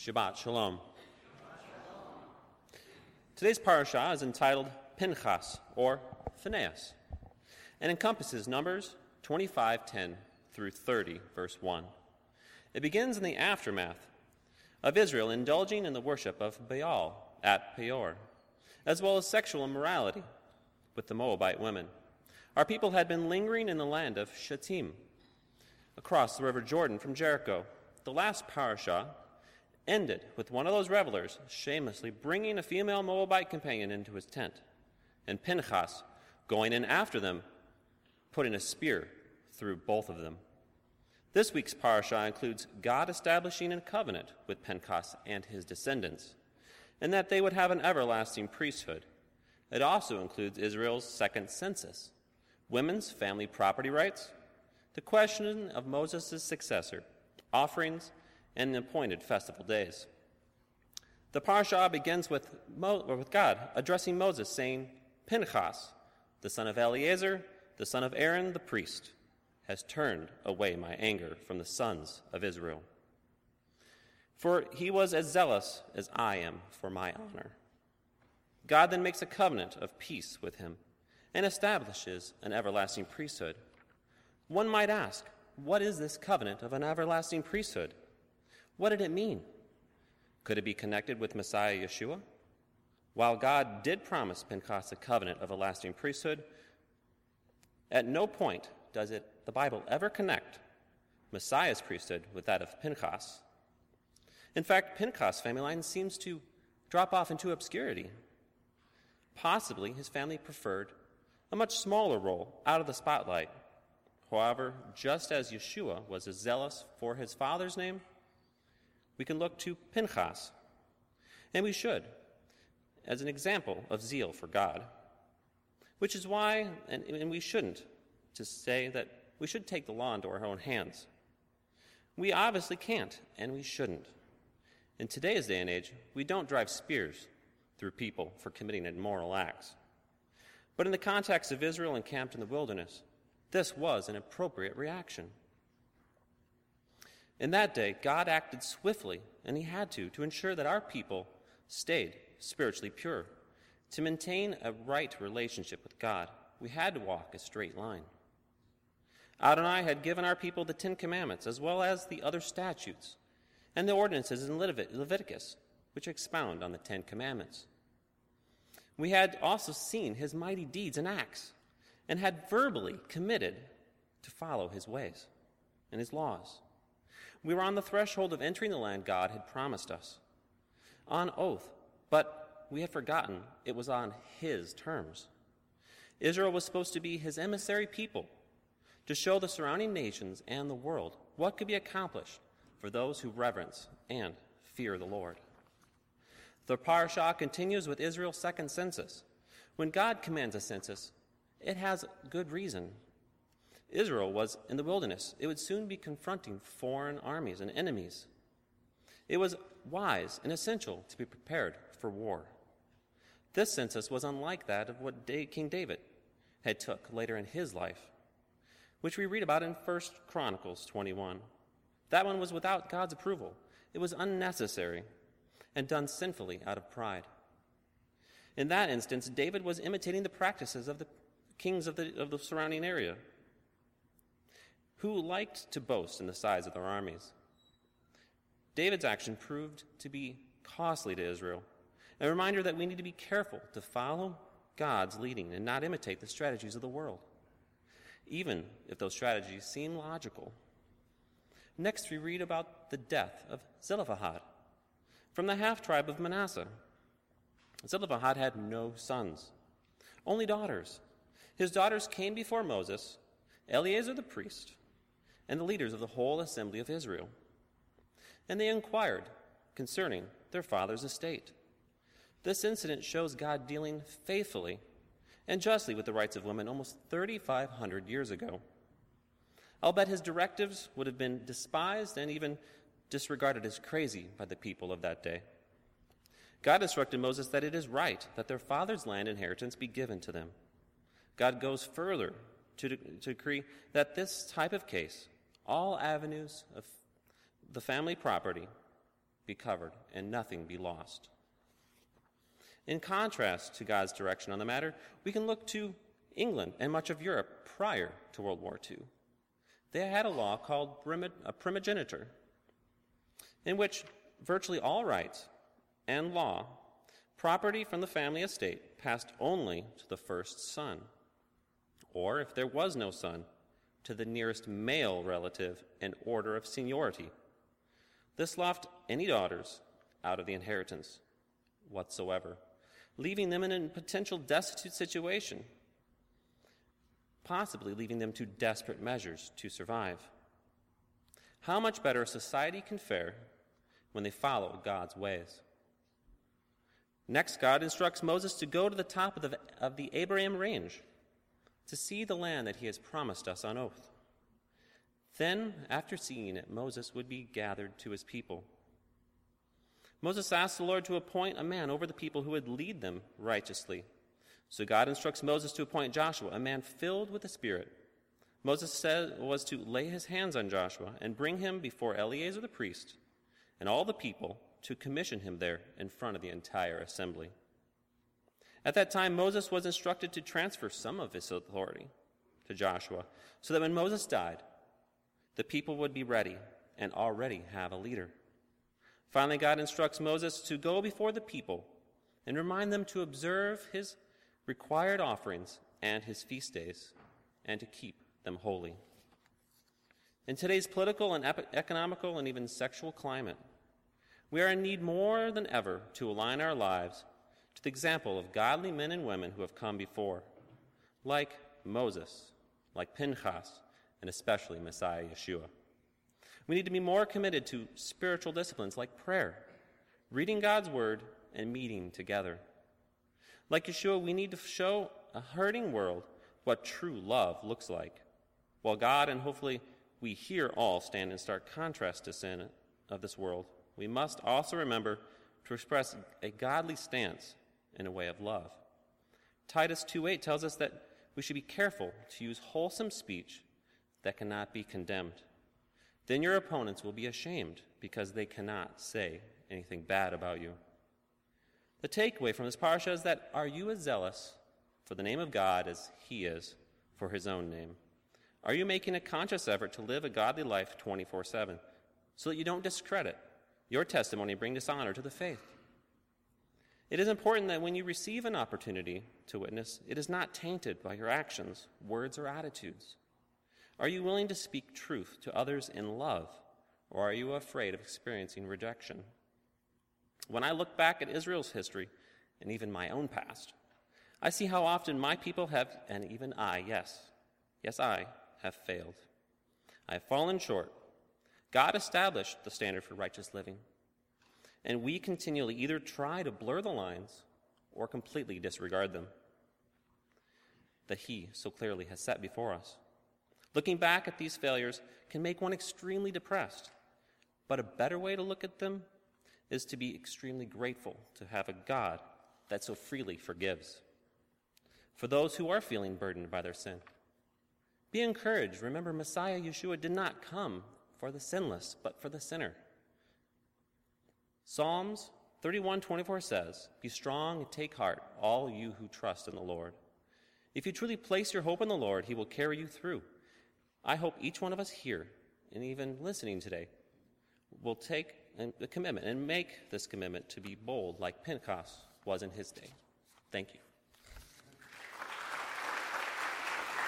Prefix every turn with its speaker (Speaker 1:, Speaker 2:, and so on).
Speaker 1: Shabbat Shalom. Today's parashah is entitled Pinchas, or Phinehas, and encompasses Numbers 25:10 through 30, verse 1. It begins in the aftermath of Israel indulging in the worship of Baal at Peor, as well as sexual immorality with the Moabite women. Our people had been lingering in the land of Shittim, across the river Jordan from Jericho. The last parashah ended with one of those revelers shamelessly bringing a female Moabite companion into his tent, and Pinchas going in after them, putting a spear through both of them. This week's parashah includes God establishing a covenant with Pinchas and his descendants, and that they would have an everlasting priesthood. It also includes Israel's second census, women's family property rights, the question of Moses' successor, offerings, and the appointed festival days. The parashah begins with God addressing Moses, saying, Pinchas, the son of Eleazar, the son of Aaron the priest, has turned away my anger from the sons of Israel. For he was as zealous as I am for my honor. God then makes a covenant of peace with him and establishes an everlasting priesthood. One might ask, what is this covenant of an everlasting priesthood? What did it mean? Could it be connected with Messiah Yeshua? While God did promise Pinchas a covenant of a lasting priesthood, at no point does the Bible ever connect Messiah's priesthood with that of Pinchas. In fact, Pinchas' family line seems to drop off into obscurity. Possibly his family preferred a much smaller role out of the spotlight. However, just as Yeshua was as zealous for his father's name, we can look to Pinchas, and we should, as an example of zeal for God, which is why, and we shouldn't, to say that we should take the law into our own hands. We obviously can't, and we shouldn't. In today's day and age, we don't drive spears through people for committing immoral acts. But in the context of Israel encamped in the wilderness, this was an appropriate reaction. In that day, God acted swiftly, and he had to ensure that our people stayed spiritually pure. To maintain a right relationship with God, we had to walk a straight line. Adonai had given our people the 10 Commandments, as well as the other statutes, and the ordinances in Leviticus, which expound on the 10 Commandments. We had also seen his mighty deeds and acts, and had verbally committed to follow his ways and his laws. We were on the threshold of entering the land God had promised us, on oath, but we had forgotten it was on his terms. Israel was supposed to be his emissary people, to show the surrounding nations and the world what could be accomplished for those who reverence and fear the Lord. The parashah continues with Israel's second census. When God commands a census, it has good reason. Israel was in the wilderness. It would soon be confronting foreign armies and enemies. It was wise and essential to be prepared for war. This census was unlike that of what King David had took later in his life, which we read about in 1 Chronicles 21. That one was without God's approval. It was unnecessary and done sinfully out of pride. In that instance, David was imitating the practices of the kings of the surrounding area, who liked to boast in the size of their armies. David's action proved to be costly to Israel, a reminder that we need to be careful to follow God's leading and not imitate the strategies of the world, even if those strategies seem logical. Next, we read about the death of Zelophehad from the half-tribe of Manasseh. Zelophehad had no sons, only daughters. His daughters came before Moses, Eleazar the priest, and the leaders of the whole assembly of Israel. And they inquired concerning their father's estate. This incident shows God dealing faithfully and justly with the rights of women almost 3,500 years ago. I'll bet his directives would have been despised and even disregarded as crazy by the people of that day. God instructed Moses that it is right that their father's land inheritance be given to them. God goes further to decree that this type of case, all avenues of the family property, be covered and nothing be lost. In contrast to God's direction on the matter, we can look to England and much of Europe prior to World War II. They had a law called primogeniture, in which virtually all rights and law, property from the family estate passed only to the first son, or if there was no son, to the nearest male relative in order of seniority. This left any daughters out of the inheritance whatsoever, leaving them in a potential destitute situation, possibly leaving them to desperate measures to survive. How much better a society can fare when they follow God's ways. Next, God instructs Moses to go to the top of the Abraham range to see the land that he has promised us on oath. Then, after seeing it, Moses would be gathered to his people. Moses asked the Lord to appoint a man over the people who would lead them righteously. So God instructs Moses to appoint Joshua, a man filled with the Spirit. Moses was to lay his hands on Joshua and bring him before Eleazar the priest and all the people to commission him there in front of the entire assembly. At that time, Moses was instructed to transfer some of his authority to Joshua, so that when Moses died, the people would be ready and already have a leader. Finally, God instructs Moses to go before the people and remind them to observe his required offerings and his feast days, and to keep them holy. In today's political and economical and even sexual climate, we are in need more than ever to align our lives to the example of godly men and women who have come before, like Moses, like Pinchas, and especially Messiah Yeshua. We need to be more committed to spiritual disciplines like prayer, reading God's word, and meeting together. Like Yeshua, we need to show a hurting world what true love looks like. While God and hopefully we here all stand in stark contrast to sin of this world, we must also remember to express a godly stance in a way of love. Titus 2:8 tells us that we should be careful to use wholesome speech that cannot be condemned. Then your opponents will be ashamed because they cannot say anything bad about you. The takeaway from this parsha is that, are you as zealous for the name of God as he is for his own name? Are you making a conscious effort to live a godly life 24/7 so that you don't discredit your testimony and bring dishonor to the faith? It is important that when you receive an opportunity to witness, it is not tainted by your actions, words, or attitudes. Are you willing to speak truth to others in love, or are you afraid of experiencing rejection? When I look back at Israel's history, and even my own past, I see how often my people have, and even I, yes, I have failed. I have fallen short. God established the standard for righteous living, and we continually either try to blur the lines or completely disregard them that he so clearly has set before us. Looking back at these failures can make one extremely depressed, but a better way to look at them is to be extremely grateful to have a God that so freely forgives. For those who are feeling burdened by their sin, be encouraged. Remember, Messiah Yeshua did not come for the sinless, but for the sinner. Psalms 31:24 says, "Be strong and take heart, all you who trust in the Lord." If you truly place your hope in the Lord, he will carry you through. I hope each one of us here, and even listening today, will take a commitment and make this commitment to be bold like Pentecost was in his day. Thank you.